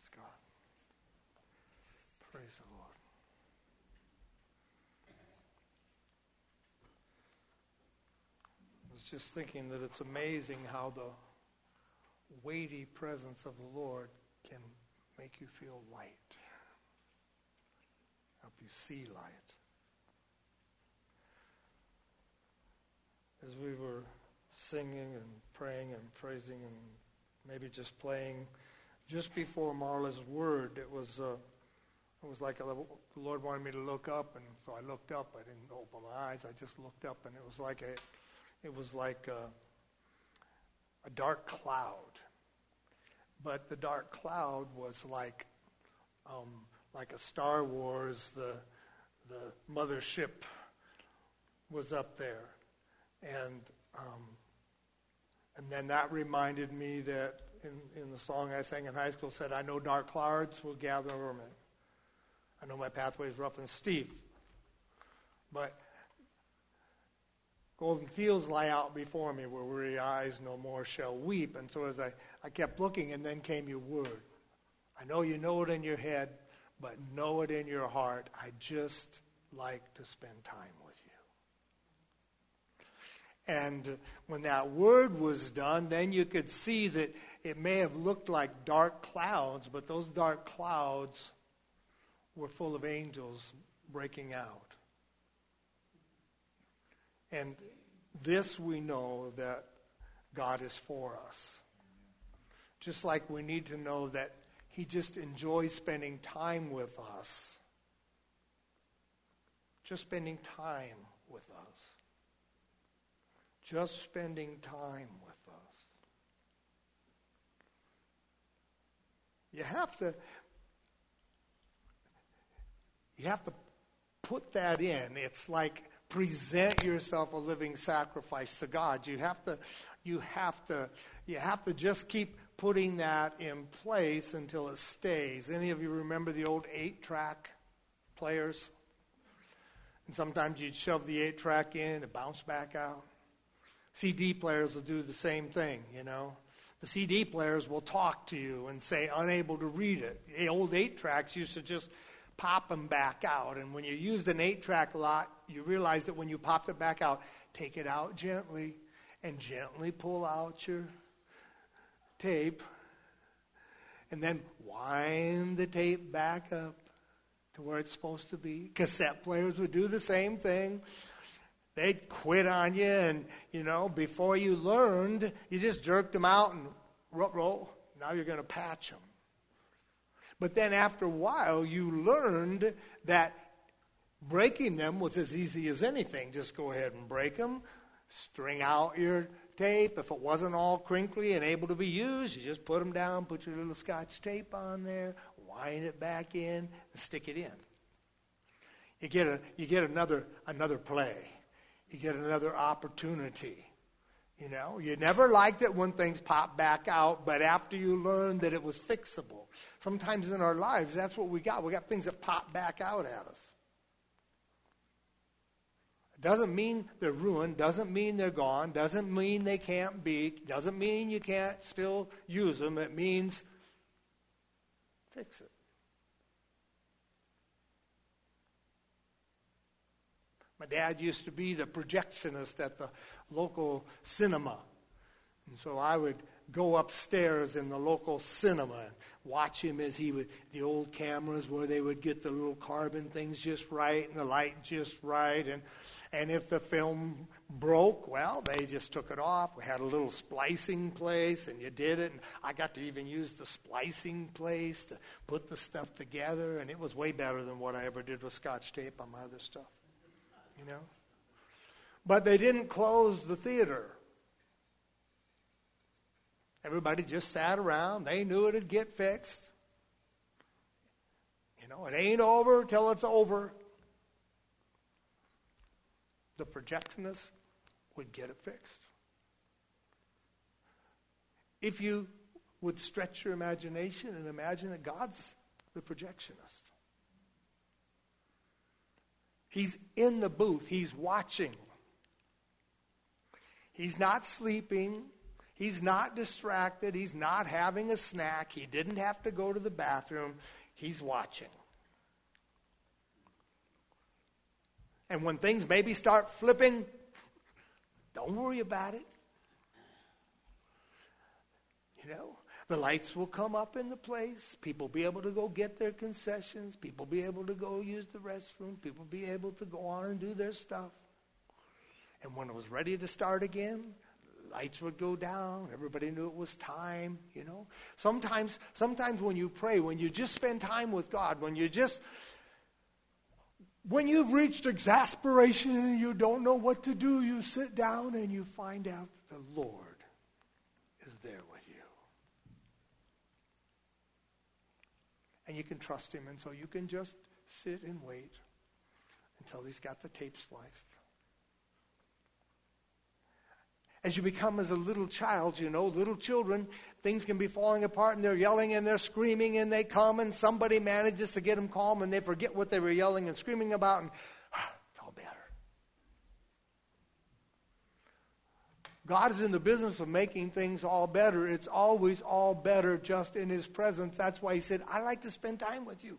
God. Praise the Lord. I was just thinking that it's amazing how the weighty presence of the Lord can make you feel light, help you see light. As we were singing and praying and praising and maybe just playing, just before Marla's word, it was like the Lord wanted me to look up, and so I looked up. I didn't open my eyes. I just looked up, and it was like a dark cloud. But the dark cloud was like a Star Wars. The mothership was up there, and then that reminded me that in the song I sang in high school said, "I know dark clouds will gather over me. I know my pathway is rough and steep, but golden fields lie out before me, where weary eyes no more shall weep." And so as I kept looking, and then came your word. I know you know it in your head, but know it in your heart. I just like to spend time with you. And when that word was done, then you could see that it may have looked like dark clouds, but those dark clouds were full of angels breaking out. And this we know, that God is for us. Just like we need to know that He just enjoys spending time with us. Just spending time with us. Just spending time with us. You have to put that in. It's like present yourself a living sacrifice to God. You have to just keep putting that in place until it stays. Any of you remember the old 8-track players? And sometimes you'd shove the 8-track in and bounce back out. CD players will do the same thing, you know. The CD players will talk to you and say, unable to read it. The old 8-tracks used to just pop them back out. And when you used an 8-track a lot, you realize that when you popped it back out, take it out gently and gently pull out your tape. And then wind the tape back up to where it's supposed to be. Cassette players would do the same thing. They'd quit on you, and, you know, before you learned, you just jerked them out and roll. Now you're going to patch them. But then after a while, you learned that breaking them was as easy as anything. Just go ahead and break them, string out your tape. If it wasn't all crinkly and able to be used, you just put them down, put your little Scotch tape on there, wind it back in, and stick it in. You get another play. You get another opportunity. You know, you never liked it when things pop back out, but after you learned that it was fixable. Sometimes in our lives, that's what we got. We got things that pop back out at us. It doesn't mean they're ruined, doesn't mean they're gone, doesn't mean they can't be, doesn't mean you can't still use them. It means fix it. My dad used to be the projectionist at the local cinema. And so I would go upstairs in the local cinema and watch him as he would, the old cameras where they would get the little carbon things just right and the light just right. And if the film broke, well, they just took it off. We had a little splicing place, and you did it. And I got to even use the splicing place to put the stuff together. And it was way better than what I ever did with Scotch tape on my other stuff. You know? But they didn't close the theater. Everybody just sat around. They knew it'd get fixed. You know, it ain't over till it's over. The projectionist would get it fixed. If you would stretch your imagination and imagine that God's the projectionist. He's in the booth. He's watching. He's not sleeping. He's not distracted. He's not having a snack. He didn't have to go to the bathroom. He's watching. And when things maybe start flipping, don't worry about it. You know, the lights will come up in the place. People be able to go get their concessions. People be able to go use the restroom. People be able to go on and do their stuff. And when it was ready to start again, lights would go down. Everybody knew it was time, you know. Sometimes when you pray, when you just spend time with God, when you've reached exasperation and you don't know what to do, you sit down and you find out that the Lord is there with you. And you can trust him, and so you can just sit and wait until he's got the tape spliced. As you become as a little child, you know, little children, things can be falling apart and they're yelling and they're screaming and they come and somebody manages to get them calm and they forget what they were yelling and screaming about and it's all better. God is in the business of making things all better. It's always all better just in his presence. That's why he said, I like to spend time with you.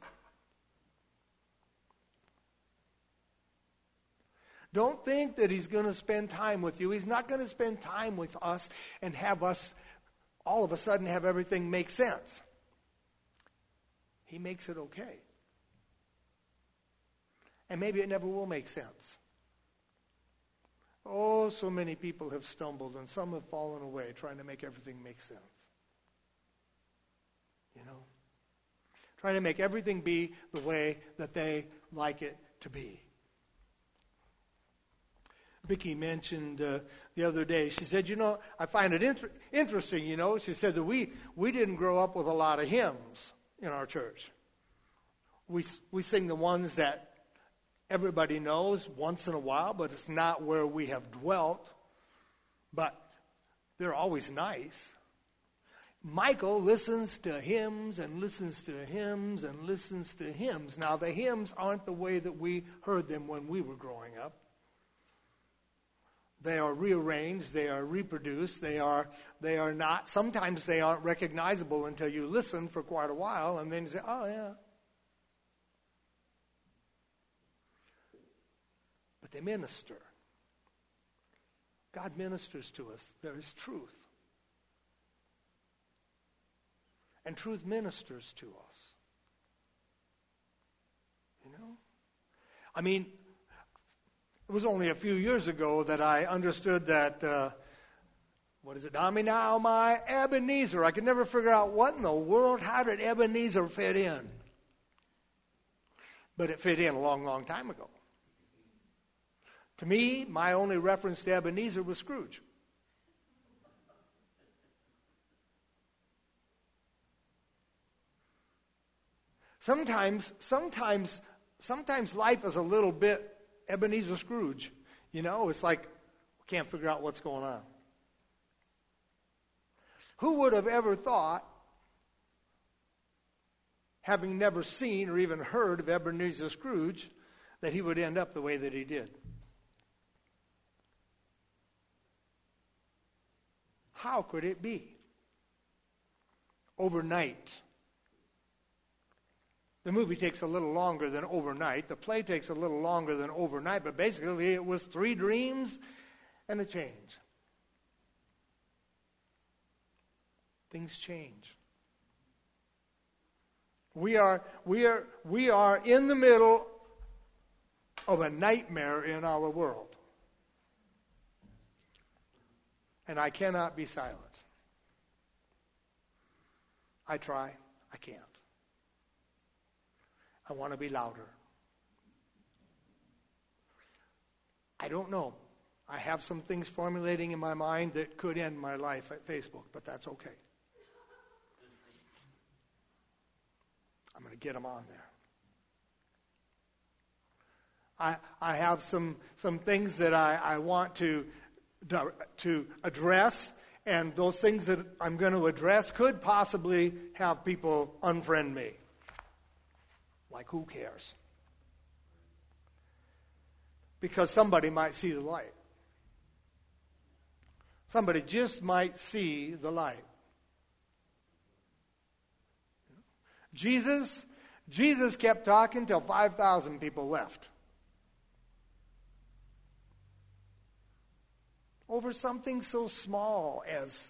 Don't think that he's going to spend time with you. He's not going to spend time with us and have us all of a sudden have everything make sense. He makes it okay. And maybe it never will make sense. Oh, so many people have stumbled and some have fallen away trying to make everything make sense. You know? Trying to make everything be the way that they like it to be. Vicki mentioned the other day, she said, you know, I find it interesting, you know. She said that we didn't grow up with a lot of hymns in our church. We sing the ones that everybody knows once in a while, but it's not where we have dwelt. But they're always nice. Michael listens to hymns and listens to hymns and listens to hymns. Now, the hymns aren't the way that we heard them when we were growing up. They are rearranged, they are reproduced, they are not, sometimes they aren't recognizable until you listen for quite a while and then you say, oh yeah. But they minister. God ministers to us. There is truth. And truth ministers to us. You know? I mean, it was only a few years ago that I understood that, now my Ebenezer. I could never figure out what in the world, how did Ebenezer fit in? But it fit in a long, long time ago. To me, my only reference to Ebenezer was Scrooge. Sometimes life is a little bit Ebenezer Scrooge. You know, it's like we can't figure out what's going on. Who would have ever thought, having never seen or even heard of Ebenezer Scrooge, that he would end up the way that he did? How could it be? Overnight. The movie takes a little longer than overnight. The play takes a little longer than overnight, but basically it was 3 dreams and a change. Things change. We are in the middle of a nightmare in our world. And I cannot be silent. I try. I can't. I want to be louder. I don't know. I have some things formulating in my mind that could end my life at Facebook, but that's okay. I'm going to get them on there. I have some things that I want to address, and those things that I'm going to address could possibly have people unfriend me. Like, who cares? Because somebody might see the light. Somebody just might see the light. Jesus kept talking till 5,000 people left. Over something so small as,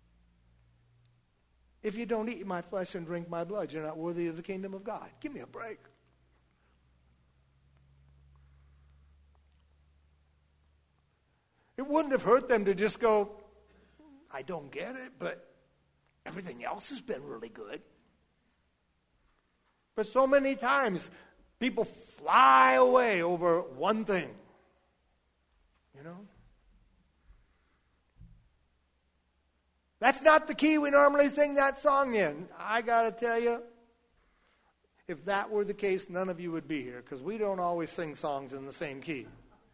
if you don't eat my flesh and drink my blood, you're not worthy of the kingdom of God. Give me a break. It wouldn't have hurt them to just go, I don't get it, but everything else has been really good. But so many times, people fly away over one thing. You know? That's not the key we normally sing that song in. I got to tell you, if that were the case, none of you would be here, because we don't always sing songs in the same key.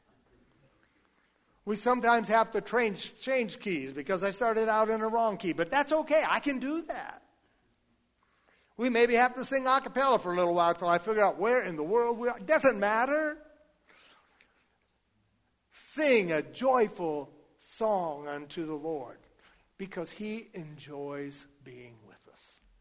We sometimes have to change keys because I started out in the wrong key, but that's okay. I can do that. We maybe have to sing a cappella for a little while until I figure out where in the world we are. It doesn't matter. Sing a joyful song unto the Lord because He enjoys being with us.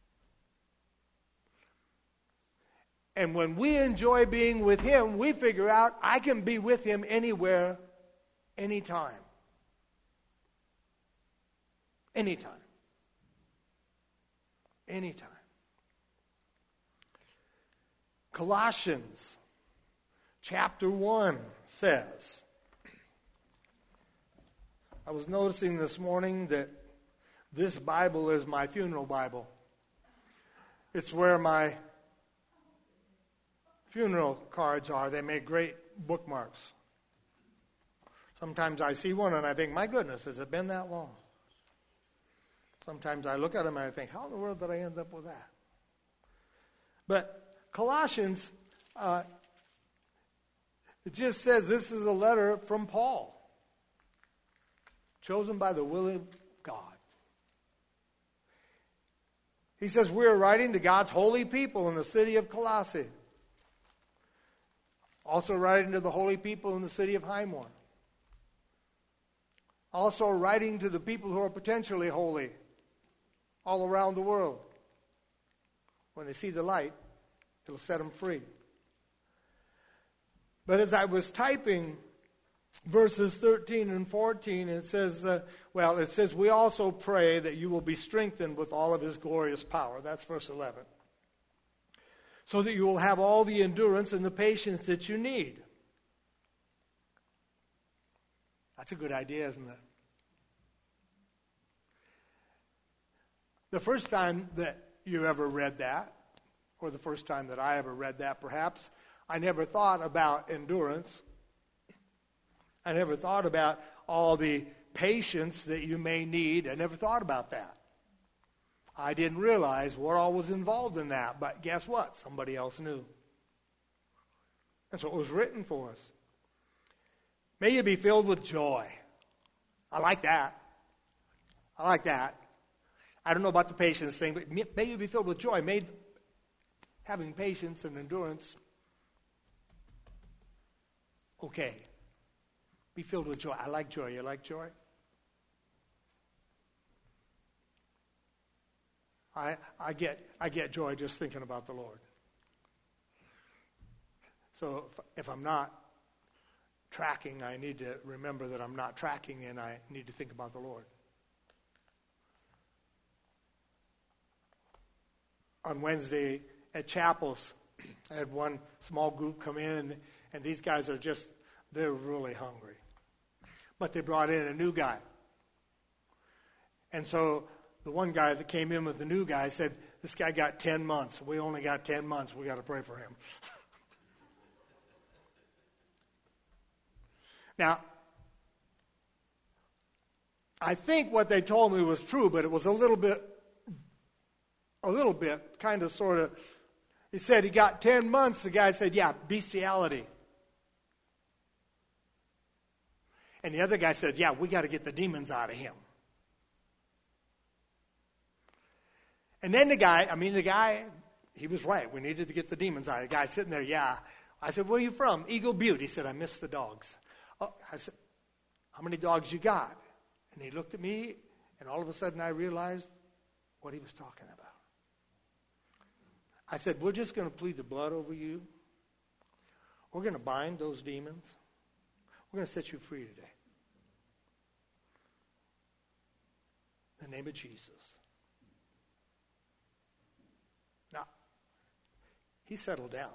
And when we enjoy being with Him, we figure out I can be with Him anywhere, anytime. Anytime. Anytime. Colossians chapter 1 says, I was noticing this morning that this Bible is my funeral Bible. It's where my funeral cards are. They make great bookmarks. Sometimes I see one and I think, my goodness, has it been that long? Sometimes I look at them and I think, how in the world did I end up with that? But Colossians, it just says this is a letter from Paul, chosen by the will of God. He says, we're writing to God's holy people in the city of Colossae. Also writing to the holy people in the city of Hymor. Also writing to the people who are potentially holy all around the world. When they see the light, it'll set them free. But as I was typing verses 13 and 14, it says, we also pray that you will be strengthened with all of His glorious power. That's verse 11. So that you will have all the endurance and the patience that you need. That's a good idea, isn't it? The first time that you ever read that, or the first time that I ever read that perhaps, I never thought about endurance. I never thought about all the patience that you may need. I never thought about that. I didn't realize what all was involved in that, but guess what? Somebody else knew. That's what was written for us. May you be filled with joy. I like that. I like that. I don't know about the patience thing, but may you be filled with joy. Having patience and endurance, okay. Be filled with joy. I like joy. You like joy? I get joy just thinking about the Lord. So if I'm not tracking, I need to remember that I'm not tracking, and I need to think about the Lord. On Wednesday at chapels, I had one small group come in, and these guys they're really hungry. But they brought in a new guy. And so the one guy that came in with the new guy said, this guy got 10 months. We only got 10 months. We got to pray for him. Now, I think what they told me was true, but it was a little bit, kind of, sort of. He said he got 10 months. The guy said, yeah, bestiality. And the other guy said, yeah, we got to get the demons out of him. And then the guy, he was right. We needed to get the demons out. The guy sitting there, yeah. I said, where are you from? Eagle Butte. He said, I miss the dogs. Oh, I said, how many dogs you got? And he looked at me, and all of a sudden I realized what he was talking about. I said, we're just going to plead the blood over you. We're going to bind those demons. We're going to set you free today. In the name of Jesus. Now, he settled down.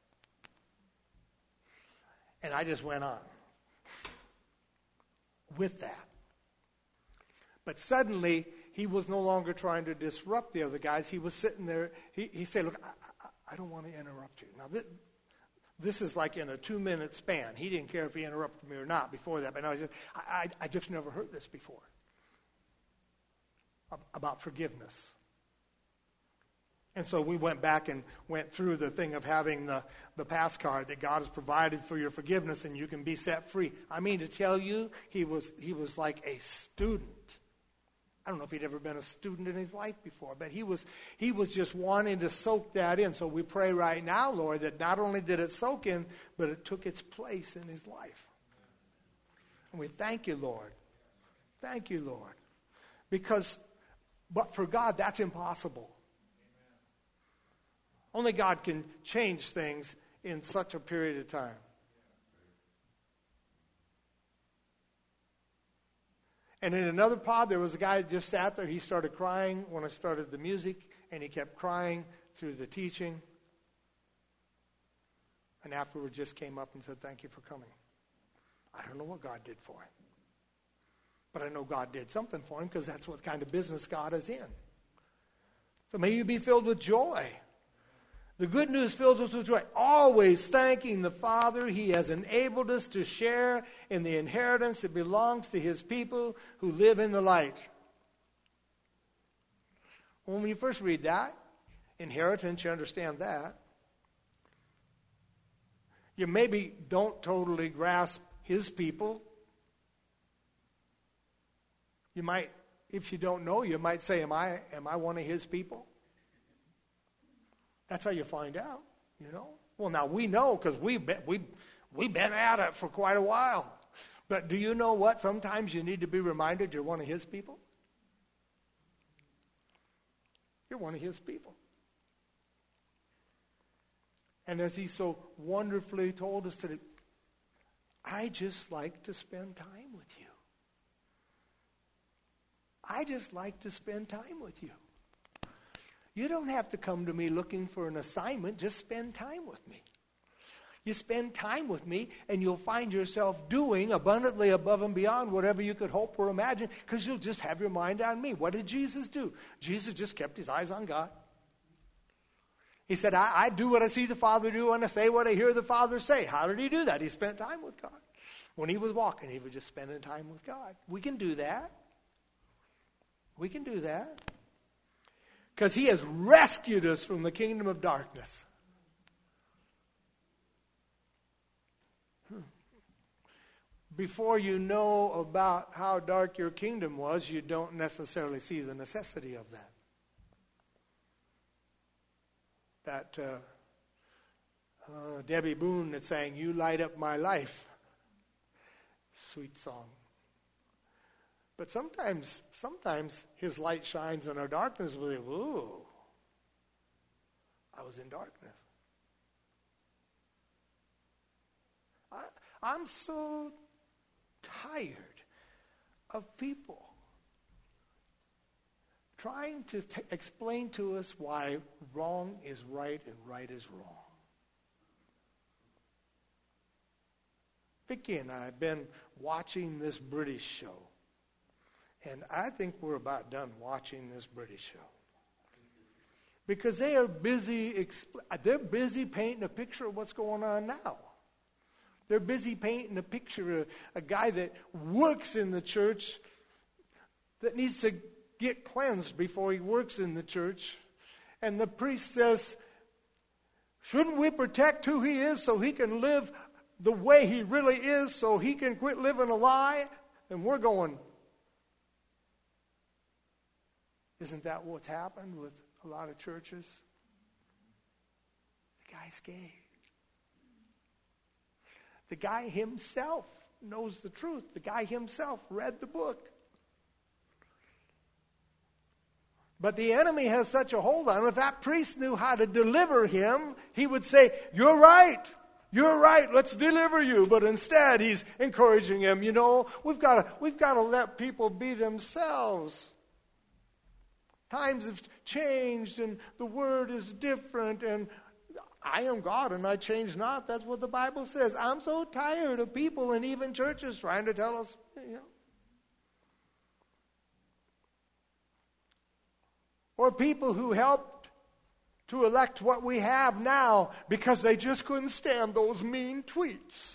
And I just went on with that. But suddenly, he was no longer trying to disrupt the other guys. He was sitting there. He said, look, I don't want to interrupt you. Now, this is like in a 2-minute span. He didn't care if he interrupted me or not before that. But now he said, I just never heard this before about forgiveness. And so we went back and went through the thing of having the pass card that God has provided for your forgiveness and you can be set free. I mean to tell you, he was like a student. I don't know if he'd ever been a student in his life before, but he was just wanting to soak that in. So we pray right now, Lord, that not only did it soak in, but it took its place in his life. And we thank you, Lord. Thank you, Lord. But for God, that's impossible. Only God can change things in such a period of time. And in another pod, there was a guy that just sat there. He started crying when I started the music, and he kept crying through the teaching. And afterward just came up and said, thank you for coming. I don't know what God did for him. But I know God did something for him because that's what kind of business God is in. So may you be filled with joy. The good news fills us with joy, always thanking the Father. He has enabled us to share in the inheritance that belongs to his people who live in the light. When you first read that, inheritance, you understand that. You maybe don't totally grasp his people. You might, if you don't know, you might say, am I one of his people? That's how you find out, you know. Well, now we know because we've been at it for quite a while. But do you know what? Sometimes you need to be reminded you're one of his people. You're one of his people. And as he so wonderfully told us today, I just like to spend time with you. I just like to spend time with you. You don't have to come to me looking for an assignment. Just spend time with me. You spend time with me, and you'll find yourself doing abundantly above and beyond whatever you could hope or imagine, because you'll just have your mind on me. What did Jesus do? Jesus just kept his eyes on God. He said, I do what I see the Father do, and I say what I hear the Father say. How did he do that? He spent time with God. When he was walking, he was just spending time with God. We can do that. We can do that. Because he has rescued us from the kingdom of darkness. Before you know about how dark your kingdom was, you don't necessarily see the necessity of that. Debbie Boone that sang, "You Light Up My Life." Sweet song. But sometimes his light shines in our darkness. We think, ooh, I was in darkness. I'm so tired of people trying to explain to us why wrong is right and right is wrong. Vicki and I have been watching this British show. And I think we're about done watching this British show. Because they are busy, they're busy painting a picture of what's going on now. They're busy painting a picture of a guy that works in the church that needs to get cleansed before he works in the church. And the priest says, shouldn't we protect who he is so he can live the way he really is, so he can quit living a lie? And we're going, isn't that what's happened with a lot of churches? The guy's gay. The guy himself knows the truth. The guy himself read the book. But the enemy has such a hold on him. If that priest knew how to deliver him, he would say, "You're right. You're right. Let's deliver you." But instead, he's encouraging him. We've got to let people be themselves. Times have changed, and the word is different, and I am God, and I change not. That's what the Bible says. I'm so tired of people and even churches trying to tell us, Or people who helped to elect what we have now because they just couldn't stand those mean tweets.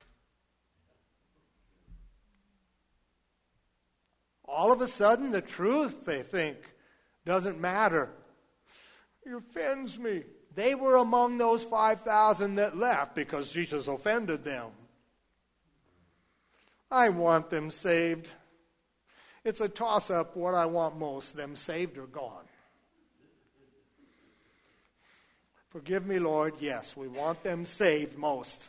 All of a sudden, the truth, they think, doesn't matter. It offends me. They were among those 5,000 that left because Jesus offended them. I want them saved. It's a toss-up what I want most, them saved or gone. Forgive me, Lord. Yes, we want them saved most.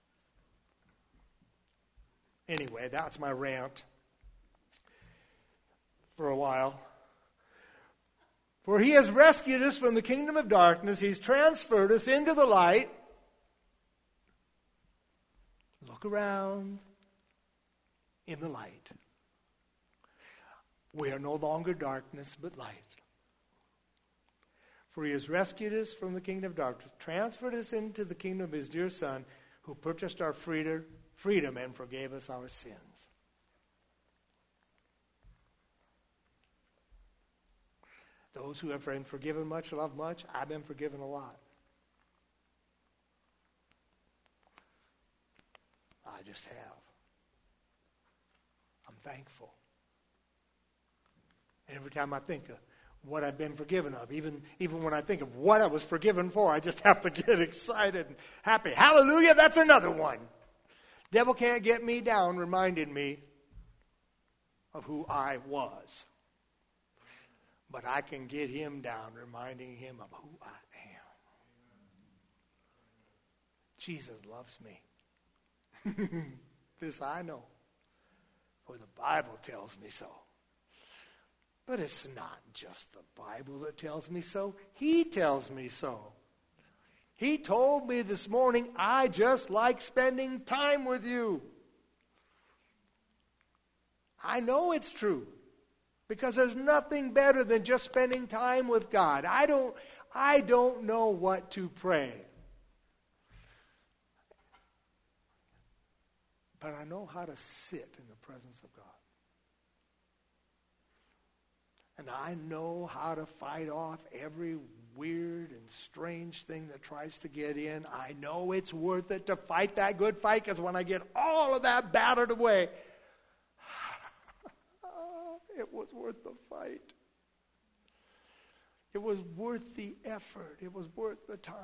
Anyway, that's my rant for a while. For he has rescued us from the kingdom of darkness. He's transferred us into the light. Look around in the light. We are no longer darkness, but light. For he has rescued us from the kingdom of darkness, transferred us into the kingdom of his dear Son, who purchased our freedom and forgave us our sins. Those who have been forgiven much love much. I've been forgiven a lot. I just have. I'm thankful. And every time I think of what I've been forgiven of, even when I think of what I was forgiven for, I just have to get excited and happy. Hallelujah, that's another one. Devil can't get me down reminding me of who I was. But I can get him down reminding him of who I am. Jesus loves me. This I know, for the Bible tells me so. But it's not just the Bible that tells me so. He tells me so. He told me this morning, I just like spending time with you. I know it's true. Because there's nothing better than just spending time with God. I don't know what to pray. But I know how to sit in the presence of God. And I know how to fight off every weird and strange thing that tries to get in. I know it's worth it to fight that good fight, because when I get all of that battered away, it was worth the fight. It was worth the effort. It was worth the time.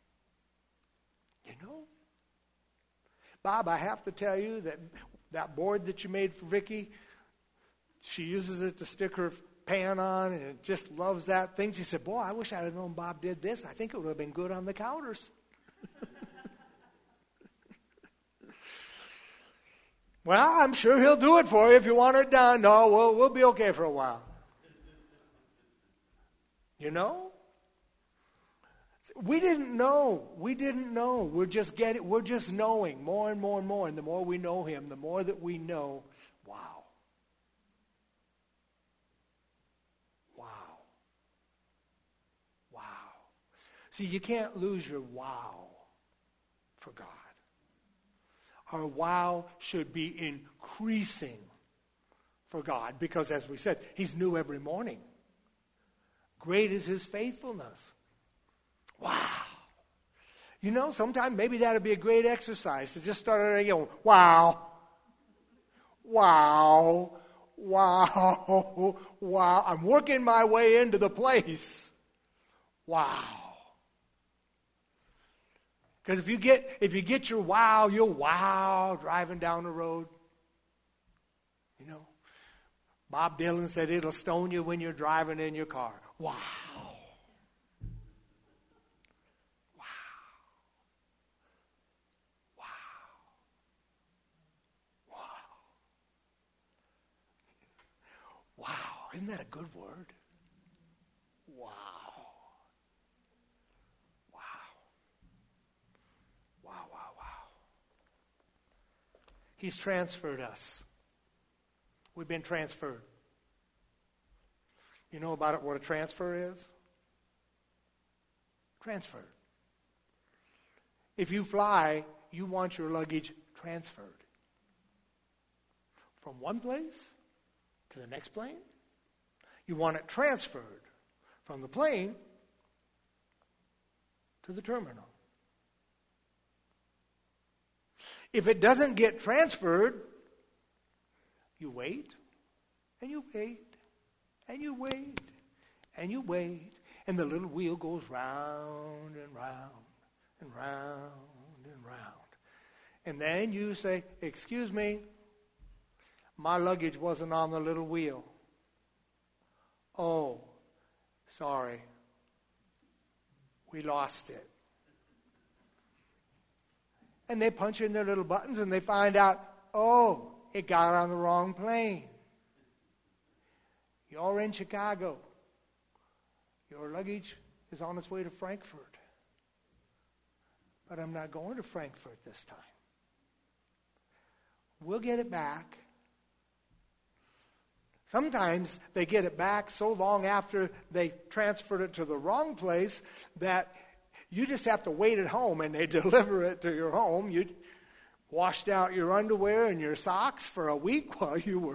Bob, I have to tell you that board that you made for Vicki, she uses it to stick her pan on, and it just loves that thing. She said, boy, I wish I'd have known Bob did this. I think it would have been good on the counters. Well, I'm sure he'll do it for you if you want it done. No, we'll be okay for a while. We didn't know. We're just knowing more and more and more. And the more we know him, the more that we know, wow. See, you can't lose your wow for God. Our wow should be increasing for God, because as we said, he's new every morning. Great is his faithfulness. Wow. Sometime maybe that would be a great exercise to just start going, wow, wow, wow, wow. I'm working my way into the place. Wow. Because if you get your wow, you'll wow driving down the road. Bob Dylan said it'll stone you when you're driving in your car. Wow. Wow. Wow. Wow. Wow. Isn't that a good word? Wow. Wow. Wow, wow, wow. He's transferred us. We've been transferred. You know about it, what a transfer is? Transferred. If you fly, you want your luggage transferred. From one place to the next plane. You want it transferred from the plane to the terminal. If it doesn't get transferred, you wait, and you wait, and you wait, and you wait, and the little wheel goes round and round and round and round. And then you say, "Excuse me, my luggage wasn't on the little wheel." "Oh, sorry. We lost it." And they punch in their little buttons and they find out, "Oh, it got on the wrong plane. You're in Chicago. Your luggage is on its way to Frankfurt. But I'm not going to Frankfurt this time. We'll get it back." Sometimes they get it back so long after they transferred it to the wrong place that you just have to wait at home and they deliver it to your home. You washed out your underwear and your socks for a week while you were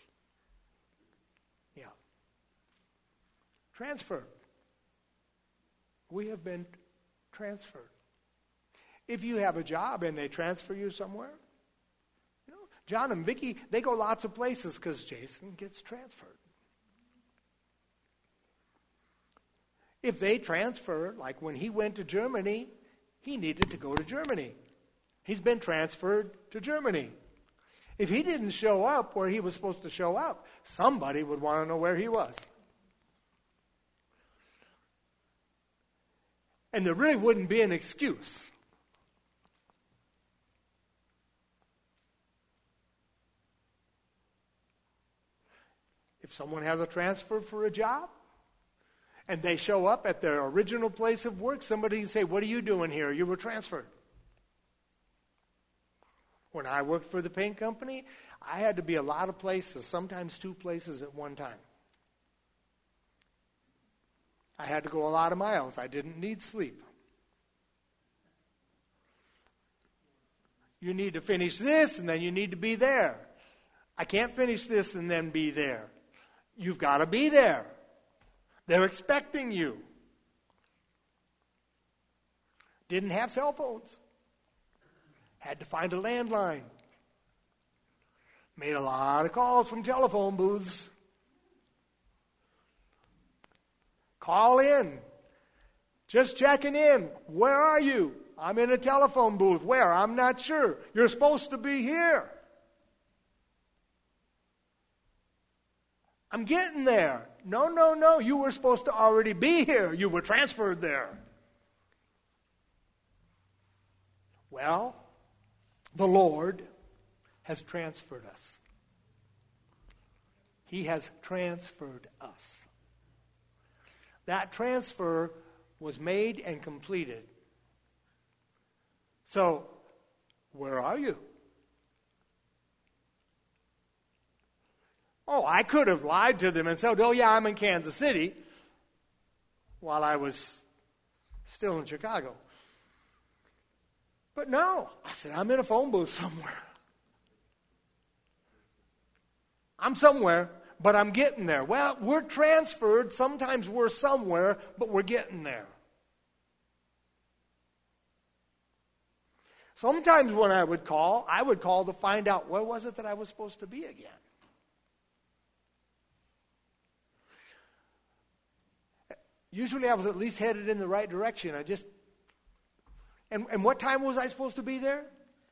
transferred. We have been transferred. If you have a job and they transfer you somewhere, John and Vicki, they go lots of places because Jason gets transferred. If they transfer, like when he went to Germany, he needed to go to Germany. He's been transferred to Germany. If he didn't show up where he was supposed to show up, somebody would want to know where he was. And there really wouldn't be an excuse. If someone has a transfer for a job and they show up at their original place of work, somebody can say, "What are you doing here? You were transferred." When I worked for the paint company, I had to be a lot of places, sometimes 2 places at one time. I had to go a lot of miles. I didn't need sleep. You need to finish this and then you need to be there. I can't finish this and then be there. You've got to be there. They're expecting you. Didn't have cell phones. Had to find a landline. Made a lot of calls from telephone booths. Call in. Just checking in. Where are you? I'm in a telephone booth. Where? I'm not sure. You're supposed to be here. I'm getting there. No. You were supposed to already be here. You were transferred there. Well, the Lord has transferred us. He has transferred us. That transfer was made and completed. So, where are you? Oh, I could have lied to them and said, "Oh yeah, I'm in Kansas City," while I was still in Chicago. But no, I said, "I'm in a phone booth somewhere. I'm somewhere, but I'm getting there." Well, we're transferred. Sometimes we're somewhere, but we're getting there. Sometimes when I would call to find out where was it that I was supposed to be again. Usually I was at least headed in the right direction. And what time was I supposed to be there?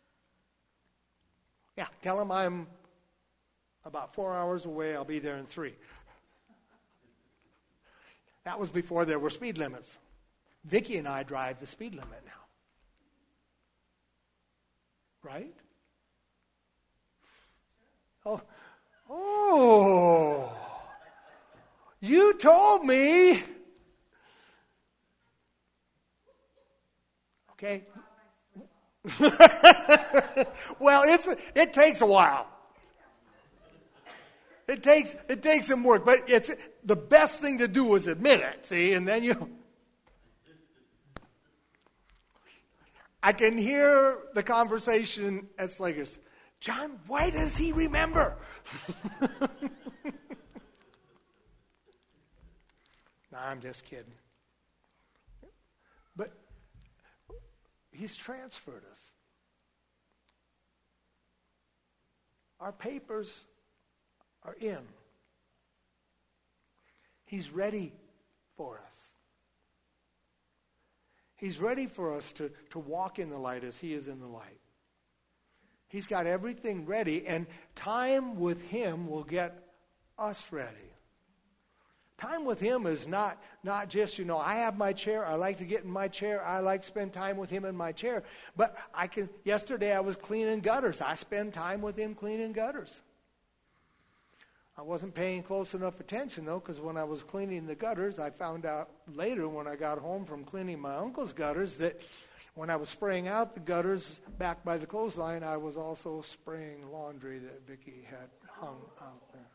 Yeah, tell them I'm about 4 hours away. I'll be there in 3. That was before there were speed limits. Vicki and I drive the speed limit now. Right? Oh, you told me. Okay? Well, it takes a while. It takes some work, but it's the best thing to do is admit it, see, and then I can hear the conversation at Slager's. John, why does he remember? No, I'm just kidding. But he's transferred us. Our papers are in. He's ready for us. He's ready for us to walk in the light as he is in the light. He's got everything ready, and time with him will get us ready. Time with him is not just, I have my chair, I like to get in my chair, I like to spend time with him in my chair. But yesterday I was cleaning gutters. I spend time with him cleaning gutters. I wasn't paying close enough attention, though, because when I was cleaning the gutters, I found out later when I got home from cleaning my uncle's gutters that when I was spraying out the gutters back by the clothesline, I was also spraying laundry that Vicki had hung out there.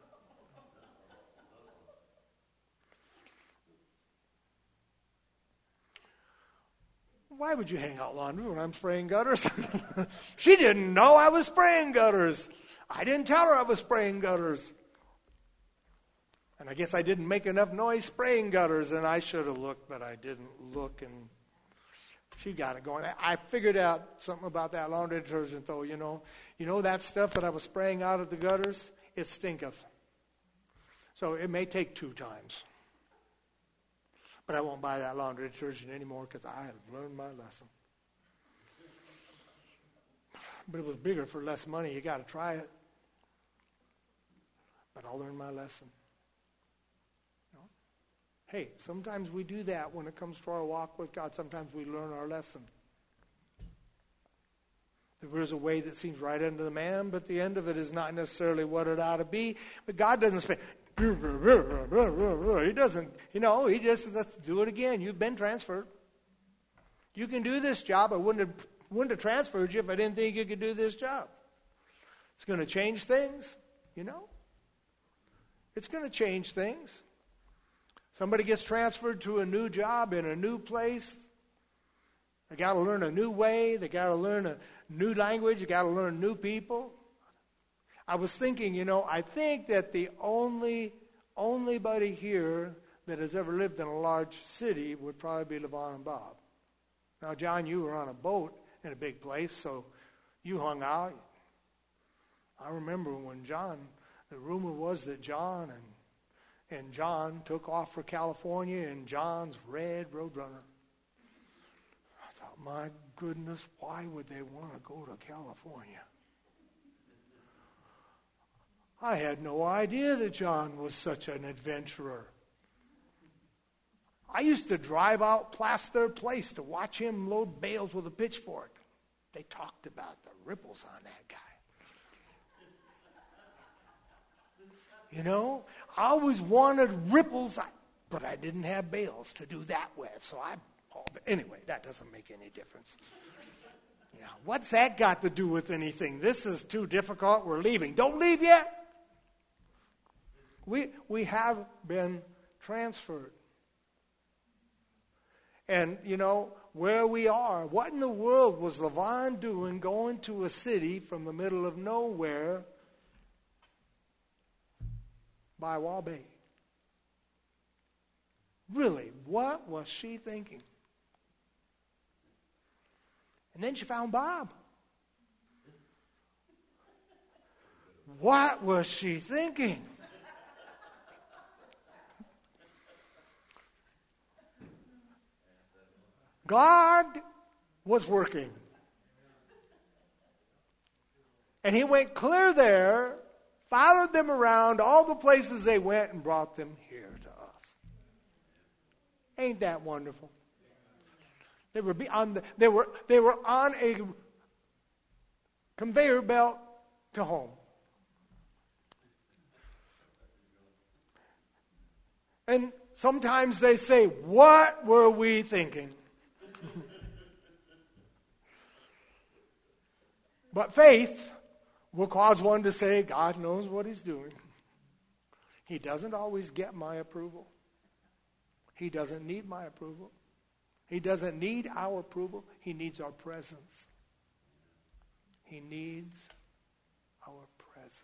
Why would you hang out laundry when I'm spraying gutters? She didn't know I was spraying gutters. I didn't tell her I was spraying gutters. And I guess I didn't make enough noise spraying gutters, and I should have looked, but I didn't look, and she got it going. I figured out something about that laundry detergent, though. You know that stuff that I was spraying out of the gutters? It stinketh. So it may take 2 times. But I won't buy that laundry detergent anymore because I have learned my lesson. But it was bigger for less money. You got to try it. But I'll learn my lesson. Hey, sometimes we do that when it comes to our walk with God. Sometimes we learn our lesson. There is a way that seems right unto the man, but the end of it is not necessarily what it ought to be. But God doesn't say, he doesn't, he just, let's do it again. You've been transferred. You can do this job. I wouldn't have transferred you if I didn't think you could do this job. It's going to change things, It's going to change things. Somebody gets transferred to a new job in a new place. They got to learn a new way. They got to learn a new language. They got to learn new people. I was thinking, I think that the only body here that has ever lived in a large city would probably be Levon and Bob. Now, John, you were on a boat in a big place, so you hung out. I remember when the rumor was that John and John took off for California in John's red Roadrunner. I thought, my goodness, why would they want to go to California? I had no idea that John was such an adventurer. I used to drive out past their place to watch him load bales with a pitchfork. They talked about the ripples on that guy. I always wanted ripples, but I didn't have bales to do that with. So anyway, that doesn't make any difference. Yeah, what's that got to do with anything? This is too difficult. We're leaving. Don't leave yet. We have been transferred. And, where we are, what in the world was Levon doing going to a city from the middle of nowhere by Waubay? Really, what was she thinking? And then she found Bob. What was she thinking? God was working. And he went clear there, followed them around all the places they went, and brought them here to us. Ain't that wonderful? They were on a conveyor belt to home. And sometimes they say, what were we thinking? But faith will cause one to say, God knows what he's doing. He doesn't always get my approval. He doesn't need my approval. He doesn't need our approval. He needs our presence. He needs our presence.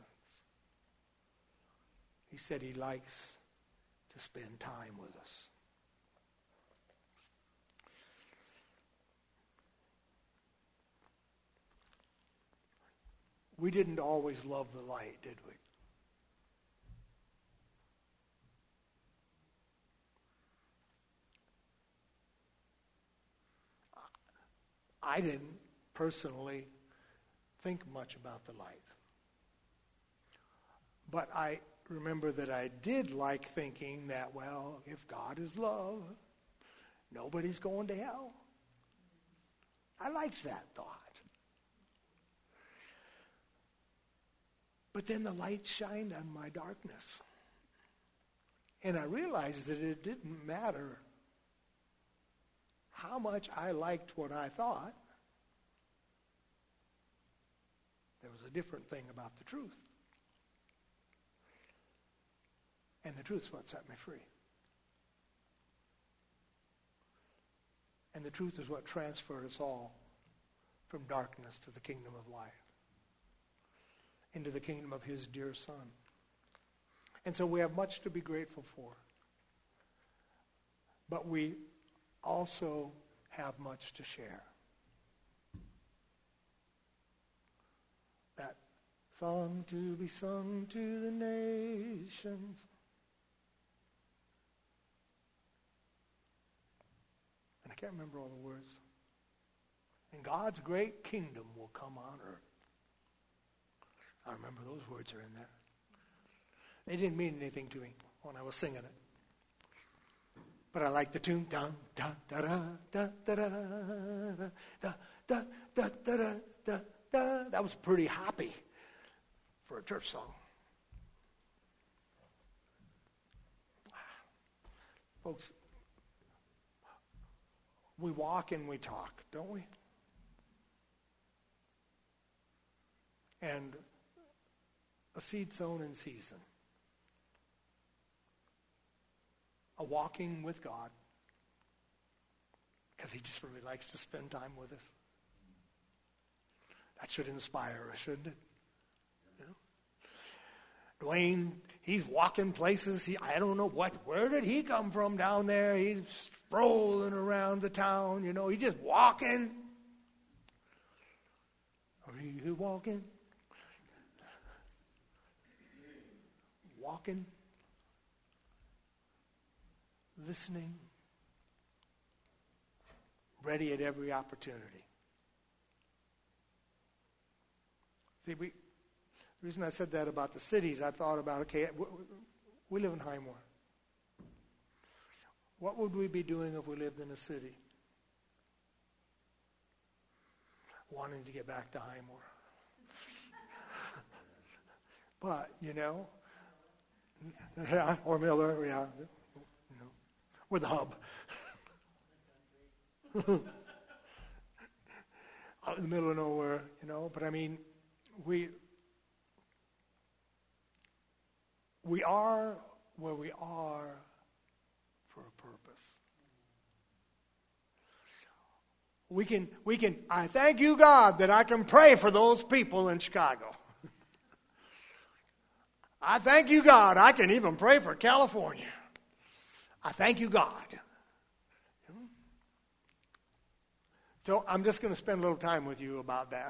He said he likes to spend time with us. We didn't always love the light, did we? I didn't personally think much about the light. But I remember that I did like thinking that, well, if God is love, nobody's going to hell. I liked that thought. But then the light shined on my darkness. And I realized that it didn't matter how much I liked what I thought. There was a different thing about the truth. And the truth is what set me free. And the truth is what transferred us all from darkness to the kingdom of light, into the kingdom of his dear Son. And so we have much to be grateful for. But we also have much to share. That song to be sung to the nations. And I can't remember all the words. And God's great kingdom will come on earth. I remember those words are in there. They didn't mean anything to me when I was singing it. But I like the tune. Dun, dun, da, da, da, da, da, da, da, da, da, da, da. That was pretty happy for a church song. Folks, we walk and we talk, don't we? And a seed sown in season. A walking with God. Because he just really likes to spend time with us. That should inspire us, shouldn't it? You know? Dwayne, he's walking places. I don't know where did he come from down there? He's strolling around the town, you know. He's just walking. Are you walking? Walking. Listening. Ready at every opportunity. See, the reason I said that about the cities, I thought about, okay, we live in Highmore. What would we be doing if we lived in a city? Wanting to get back to Highmore. But, you know, yeah, or Miller, yeah, you know, we're the hub. Out in the middle of nowhere, you know, but I mean, we are where we are for a purpose. We can, I thank you, God, that I can pray for those people in Chicago. I thank you, God, I can even pray for California. I thank you, God. So I'm just going to spend a little time with you about that.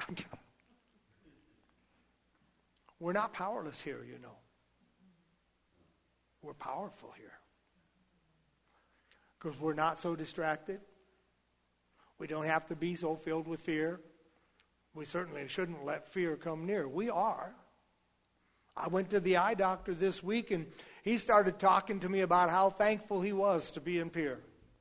We're not powerless here, you know. We're powerful here. Because we're not so distracted. We don't have to be so filled with fear. We certainly shouldn't let fear come near. We are. I went to the eye doctor this week, and he started talking to me about how thankful he was to be in Pierre.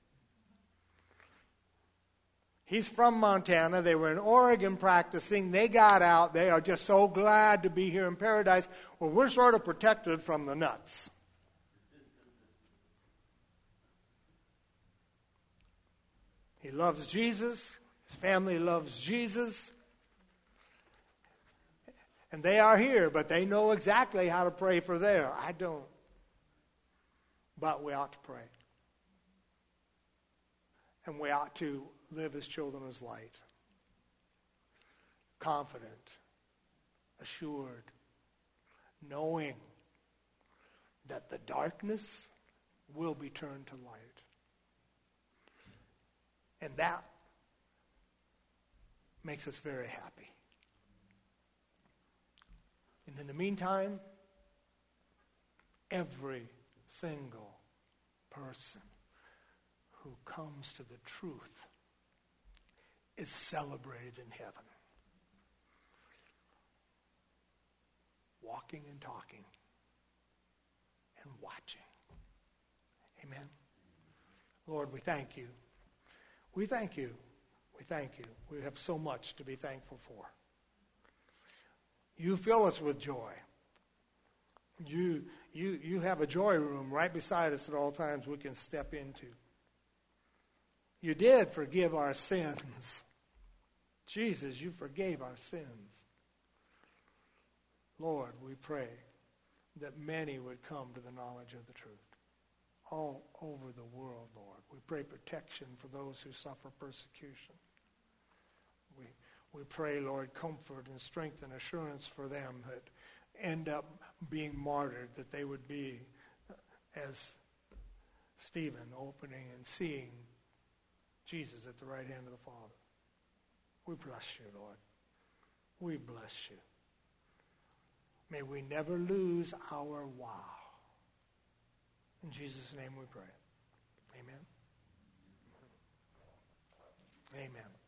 He's from Montana. They were in Oregon practicing. They got out. They are just so glad to be here in Paradise. Well, we're sort of protected from the nuts. He loves Jesus. His family loves Jesus. And they are here, but they know exactly how to pray for there. I don't. But we ought to pray. And we ought to live as children of light. Confident, assured, knowing that the darkness will be turned to light. And that makes us very happy. And in the meantime, every single person who comes to the truth is celebrated in heaven. Walking and talking and watching. Amen. Lord, we thank you. We thank you. We thank you. We have so much to be thankful for. You fill us with joy. You have a joy room right beside us at all times we can step into. You did forgive our sins. Jesus, you forgave our sins. Lord, we pray that many would come to the knowledge of the truth. All over the world, Lord. We pray protection for those who suffer persecution. We pray, Lord, comfort and strength and assurance for them that end up being martyred, that they would be as Stephen, opening and seeing Jesus at the right hand of the Father. We bless you, Lord. We bless you. May we never lose our wow. In Jesus' name we pray. Amen. Amen.